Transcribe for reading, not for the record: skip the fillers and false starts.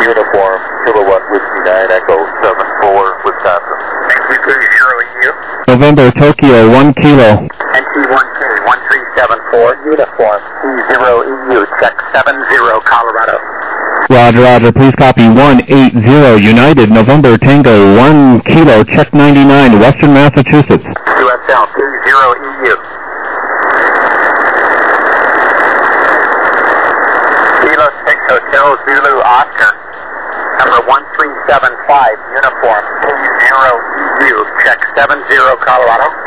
Uniform, Kilowatt Whiskey 9 Echo 74, Wisconsin. Thank you, 20EU. November Tokyo 1 Kilo. NT1K 1374, Uniform, 20EU, check 70, Colorado. Roger, roger. Please copy 180 United November Tango 1 Kilo, check 99, Western Massachusetts. USL 20EU. Kilo 6 Hotel Zulu Oscar, number 1375, Uniform, 20EU, check 70, Colorado.